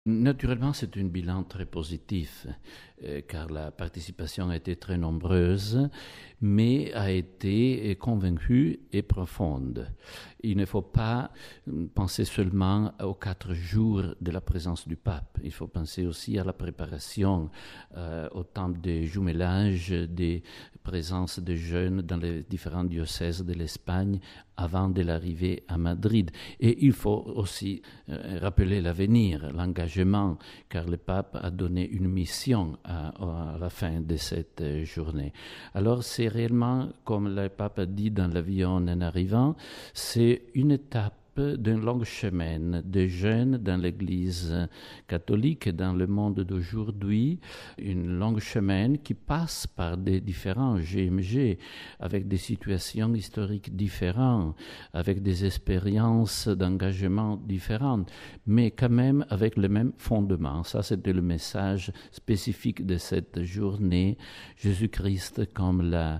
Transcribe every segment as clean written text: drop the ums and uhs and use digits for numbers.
Naturellement, c'est un bilan très positif, car la participation a été très nombreuse, mais a été convaincue et profonde. Il ne faut pas penser seulement aux 4 jours de la présence du pape. Il faut penser aussi à la préparation, au temps des jumelages, des présences de jeunes dans les différents diocèses de l'Espagne avant de l'arrivée à Madrid. Et il faut aussi rappeler l'avenir, l'engagement, car le pape a donné une mission à la fin de cette journée. Alors c'est réellement, comme le pape a dit dans l'avion en arrivant, c'est une étape d'un long chemin de jeunes dans l'Église catholique et dans le monde d'aujourd'hui, une longue chemin qui passe par des différents GMG, avec des situations historiques différentes, avec des expériences d'engagement différentes, mais quand même avec le même fondement. Ça, c'était le message spécifique de cette journée. Jésus-Christ comme la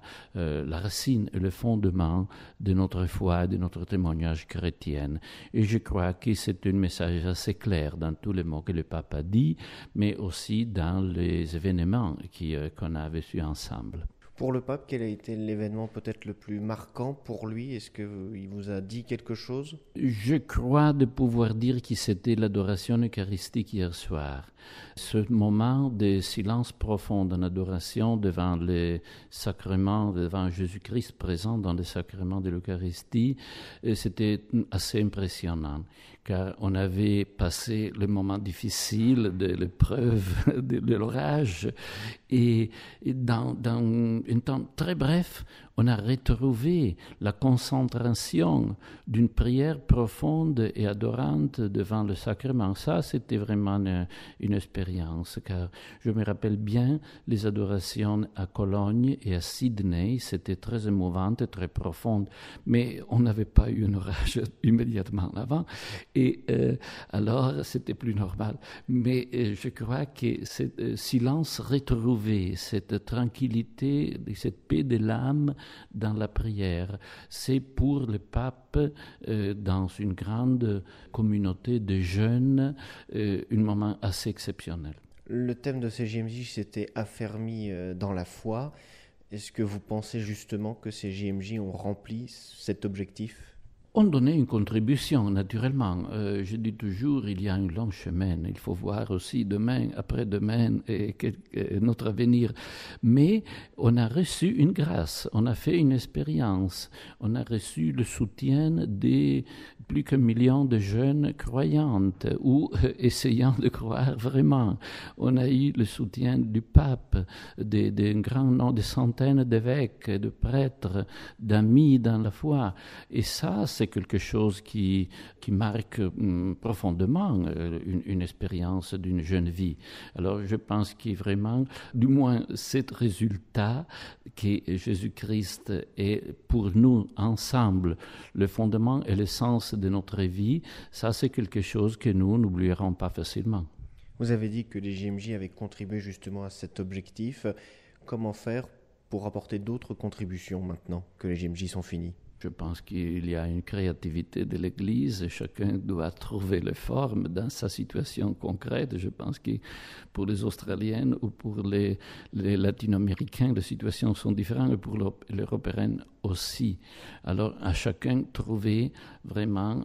racine et le fondement de notre foi, de notre témoignage chrétien. Et je crois que c'est un message assez clair dans tous les mots que le pape a dit, mais aussi dans les événements qu'on a vécus ensemble. Pour le pape, quel a été l'événement peut-être le plus marquant pour lui? Est-ce qu'il vous a dit quelque chose? Je crois de pouvoir dire que c'était l'adoration eucharistique hier soir. Ce moment de silence profond en adoration devant les sacrements, devant Jésus-Christ présent dans les sacrements de l'Eucharistie, c'était assez impressionnant, car on avait passé le moment difficile de l'épreuve, de l'orage, et dans un temps très bref, on a retrouvé la concentration d'une prière profonde et adorante devant le sacrement. Ça, c'était vraiment une expérience, car je me rappelle bien les adorations à Cologne et à Sydney. C'était très émouvante, très profonde, mais on n'avait pas eu un orage immédiatement avant, et alors c'était plus normal. Mais je crois que ce silence retrouvé, cette tranquillité, cette paix de l'âme dans la prière, c'est pour le pape, dans une grande communauté de jeunes, un moment assez exceptionnel. Le thème de ces JMJ, c'était affermi dans la foi. Est-ce que vous pensez justement que ces JMJ ont rempli cet objectif? On donnait une contribution, naturellement. Je dis toujours, il y a un long chemin. Il faut voir aussi demain, après-demain, et notre avenir. Mais on a reçu une grâce, on a fait une expérience. On a reçu le soutien des plus qu'un million de jeunes croyantes ou essayant de croire vraiment. On a eu le soutien du pape, d'un grand nombre, des centaines d'évêques, de prêtres, d'amis dans la foi. Et ça, c'est quelque chose qui marque profondément une expérience d'une jeune vie. Alors je pense que vraiment, du moins, ce résultat que Jésus-Christ est pour nous ensemble le fondement et l'essence de notre vie, ça c'est quelque chose que nous n'oublierons pas facilement. Vous avez dit que les JMJ avaient contribué justement à cet objectif. Comment faire pour apporter d'autres contributions maintenant que les JMJ sont finis? Je pense qu'il y a une créativité de l'Église, chacun doit trouver les formes dans sa situation concrète. Je pense que pour les Australiennes ou pour les Latino-Américains, les situations sont différentes et pour les Européennes aussi. Alors à chacun trouver vraiment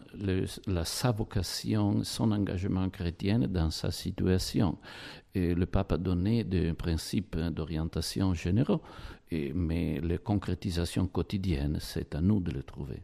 sa vocation, son engagement chrétien dans sa situation. Et le pape a donné des principes d'orientation généraux, mais les concrétisations quotidiennes, c'est à nous de les trouver.